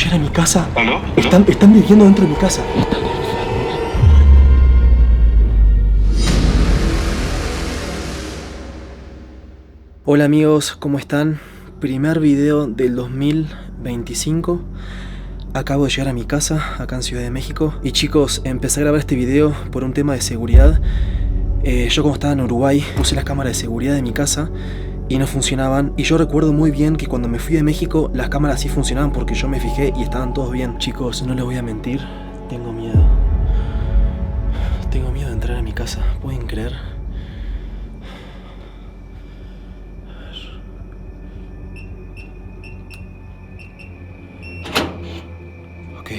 llegar a mi casa. ¿Aló? Están viviendo dentro de mi casa. Hola amigos, ¿cómo están? Primer video del 2025. Acabo de llegar a mi casa, acá en Ciudad de México. Y chicos, empecé a grabar este video por un tema de seguridad. Yo como estaba en Uruguay, puse las cámaras de seguridad de mi casa y no funcionaban. Y yo recuerdo muy bien que cuando me fui de México, las cámaras sí funcionaban porque yo me fijé y estaban todos bien. Chicos, no les voy a mentir, tengo miedo. Tengo miedo de entrar a mi casa, ¿pueden creer? Ok.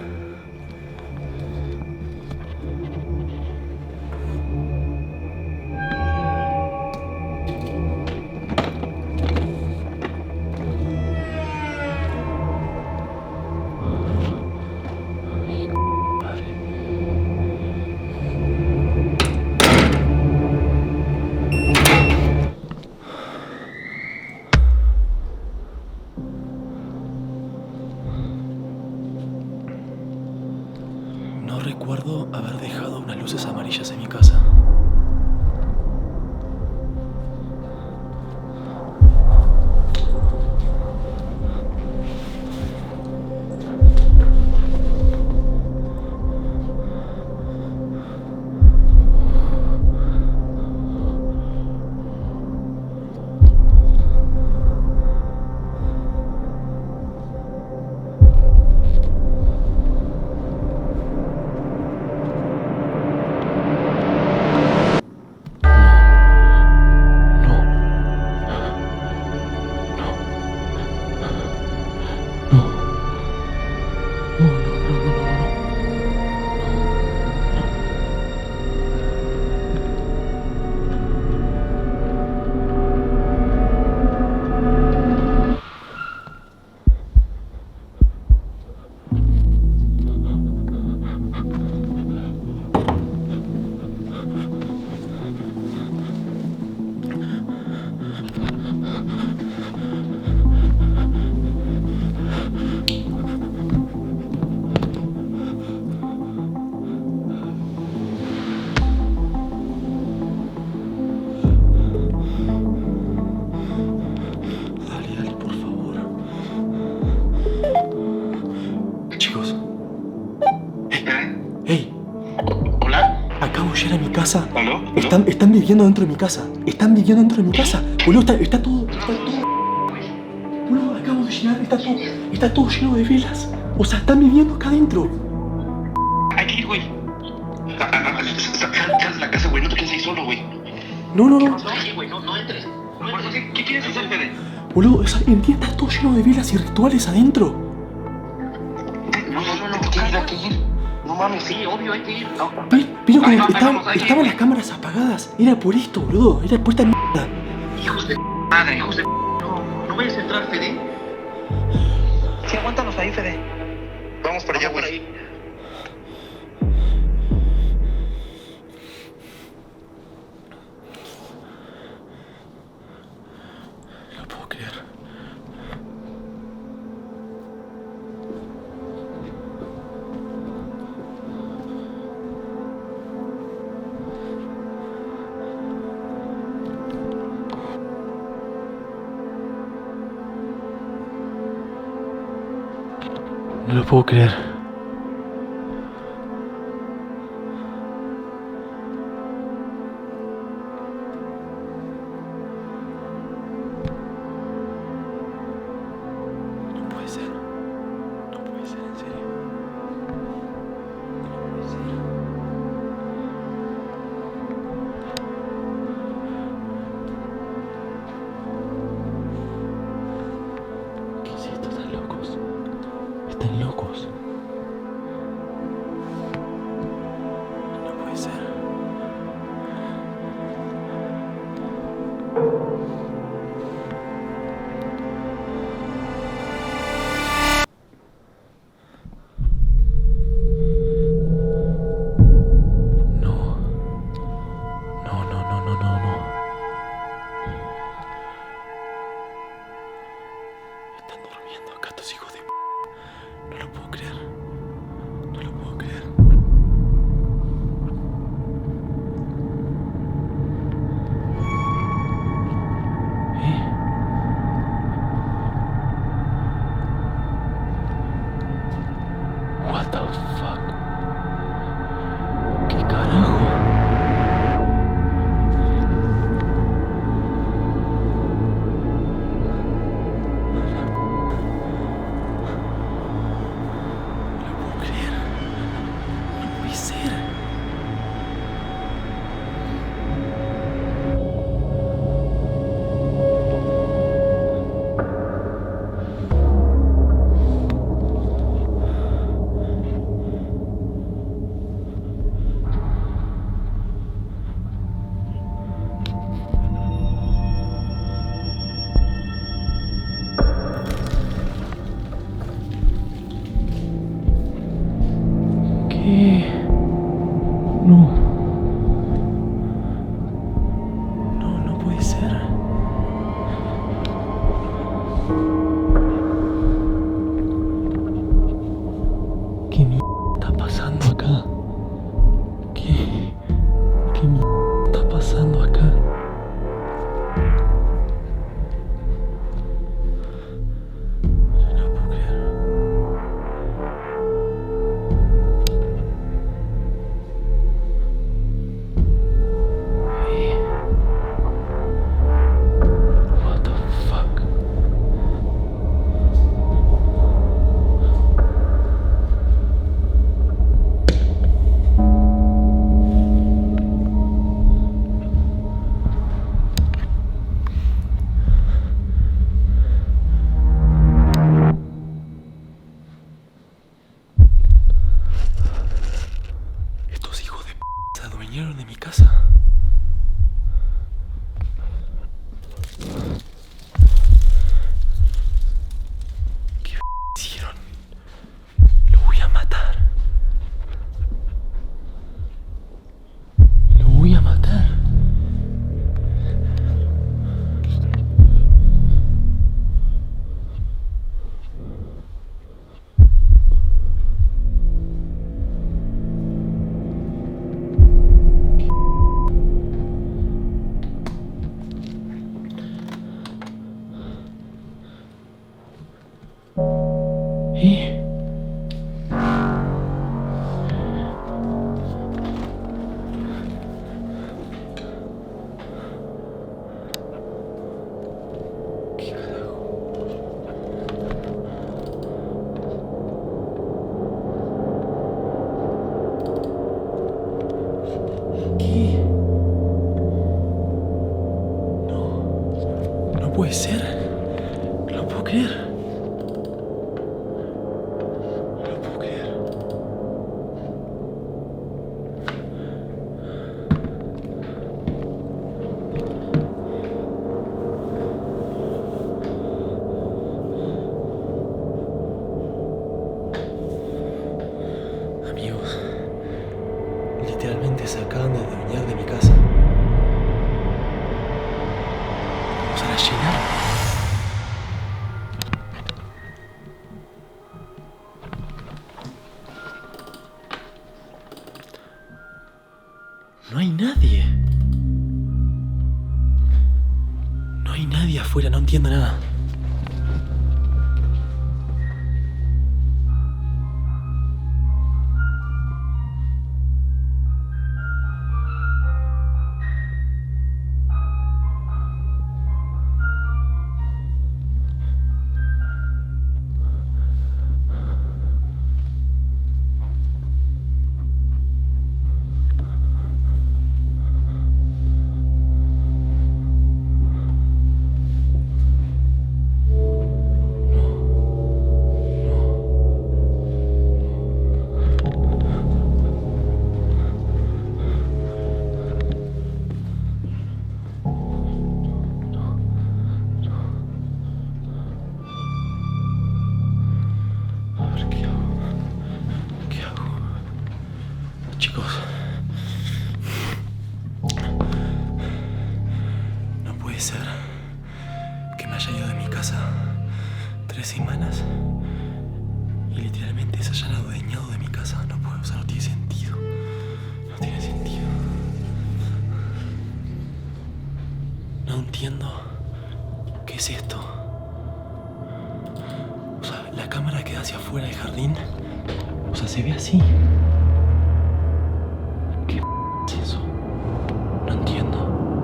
No recuerdo haber dejado unas luces amarillas en mi casa. Dale, por favor. Chicos. Hey. ¿Hola? Acabo de llegar a mi casa. ¿Aló? Están viviendo dentro de mi casa. Están viviendo dentro de mi casa. Boludo, está todo. Boludo, acabo de llegar. Está todo lleno de velas. O sea, están viviendo acá adentro. Hay que ir, güey. Sal de la casa, güey. No te quedes ahí solo, güey. No. No, güey. No entres. ¿Qué quieres hacer, Fede? Boludo, ¿entiendes? Está todo lleno de velas y rituales adentro. No. Hay que ir. No mames, sí, obvio, hay que ir. Pero como vamos, hay que ir, estaban güey. las cámaras apagadas. Era por esto, boludo. Era por esta mierda. Hijos de madre, hijos de. No vayas a entrar, Fede. Sí, aguántanos ahí, Fede. Vamos para allá, güey. No puedo creer. No lo puedo creer. No puede ser. No puede ser, en serio. No puede ser. ¿Qué es esto? Están locos. Están locos. ¿Y? ¿Qué carajo? ¿Qué? No, no puede ser. No lo puedo creer. No lo puedo creer. Amigos, literalmente se acaban de adueñar de mi casa. Vamos a la llenar. No hay nadie. No hay nadie afuera, no entiendo nada. A ver, ¿qué hago? ¿Qué hago? Chicos, no puede ser que me haya ido de mi casa 3 semanas y literalmente se hayan adueñado de mi casa. No puede, o sea, no tiene sentido. No tiene sentido. No entiendo qué es esto. O sea, la cámara queda hacia afuera del jardín. O sea, se ve así. ¿Qué es eso? No entiendo.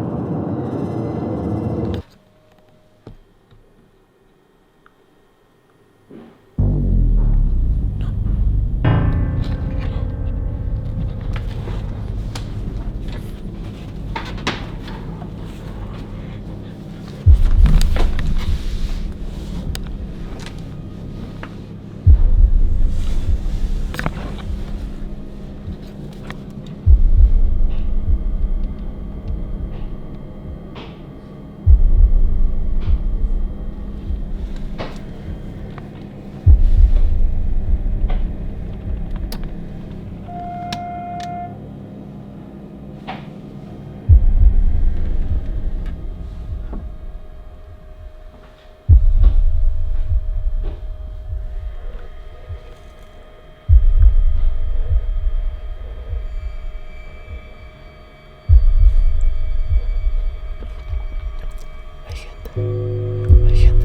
Hay gente.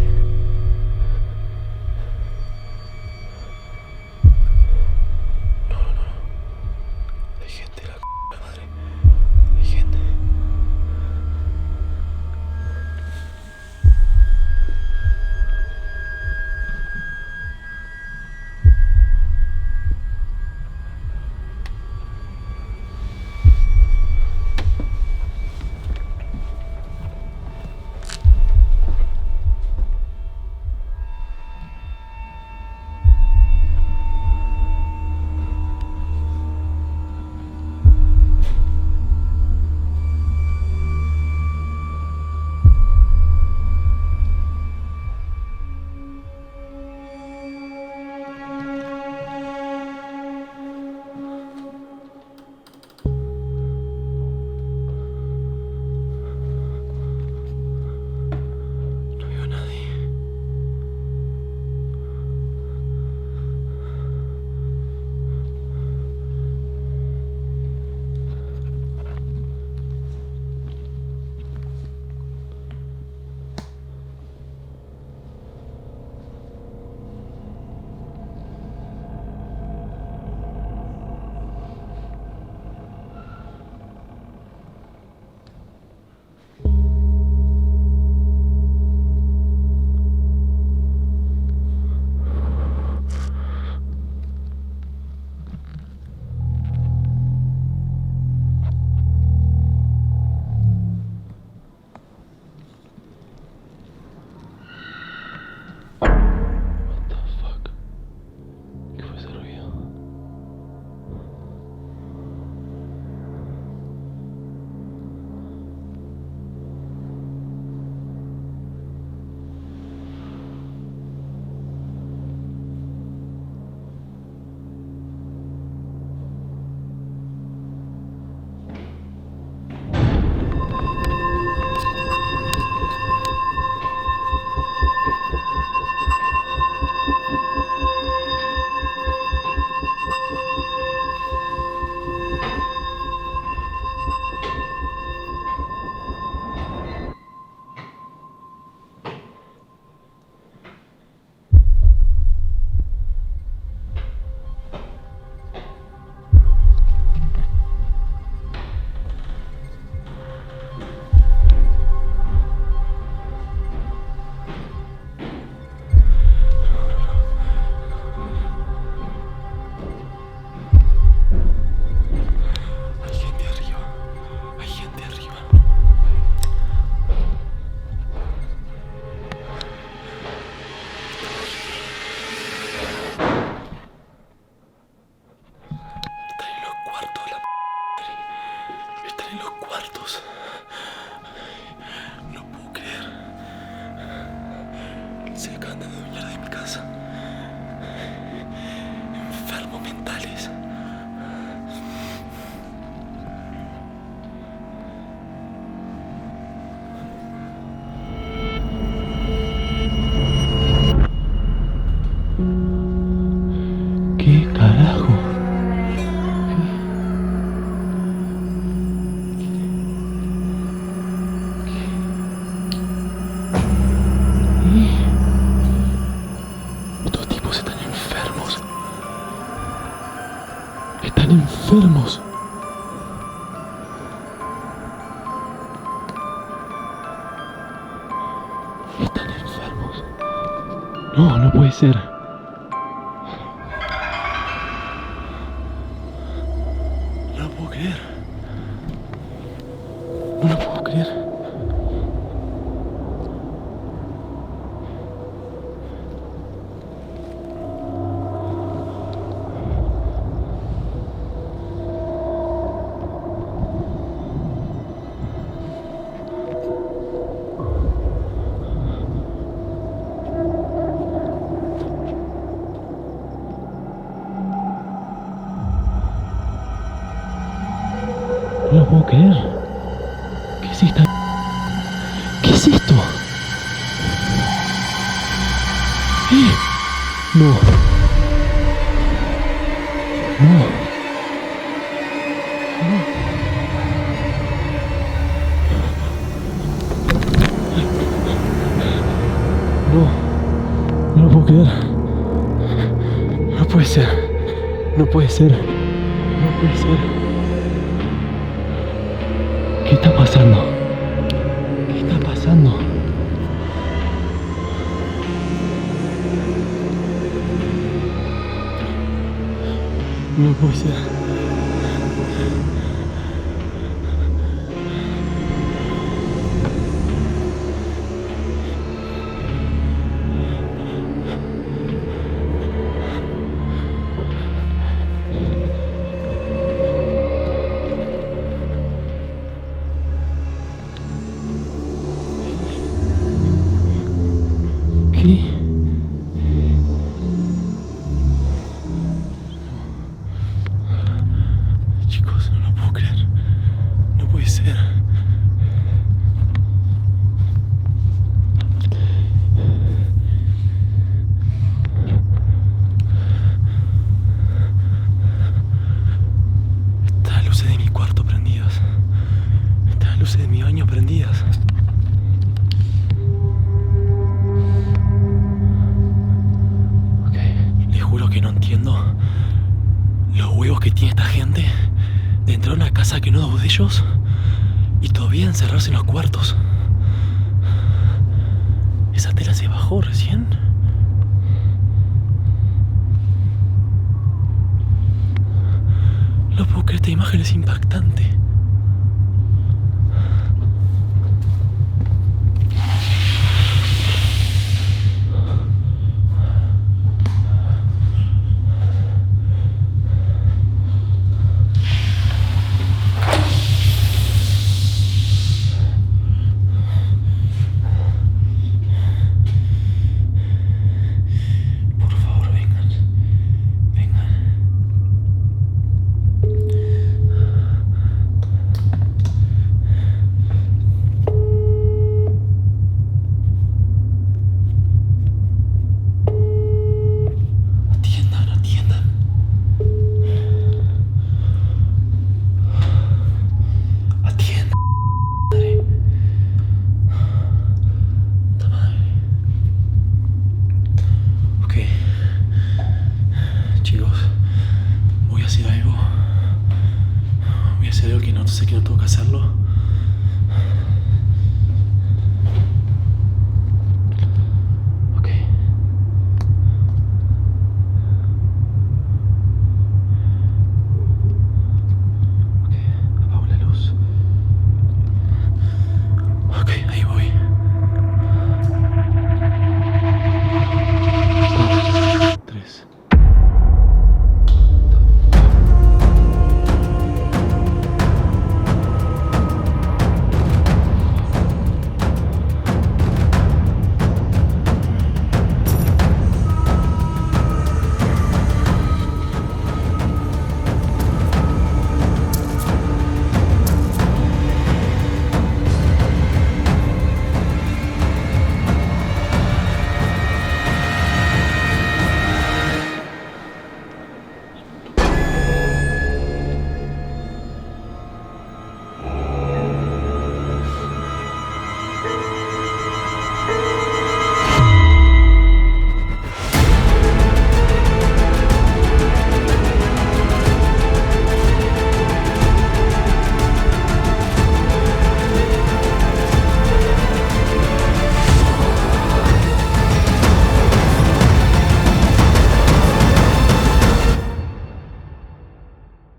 No. Hay gente, la madre. Hay gente. chicas. Enfermos mentales. ¿Qué carajo? Estos tipos están enfermos. Están enfermos. Están enfermos. No, no puede ser. No lo puedo creer. No lo puedo creer. No lo puedo creer. ¿Qué es esta? ¿Qué es esto? No. No. No. No lo puedo creer. No puede ser. No puede ser. No puede ser. ¿Qué está pasando? ¿Qué está pasando? No puede ser. ¿Qué? Chicos, no lo puedo creer. No puede ser. Están las luces de mi cuarto prendidas. Están las luces de mi baño prendidas. Ok, les juro que no entiendo los huevos que tiene esta gente de entrar a una casa que no es de ellos y todavía encerrarse en los cuartos. ¿Esa tela se bajó recién? No puedo creer, esta imagen es impactante.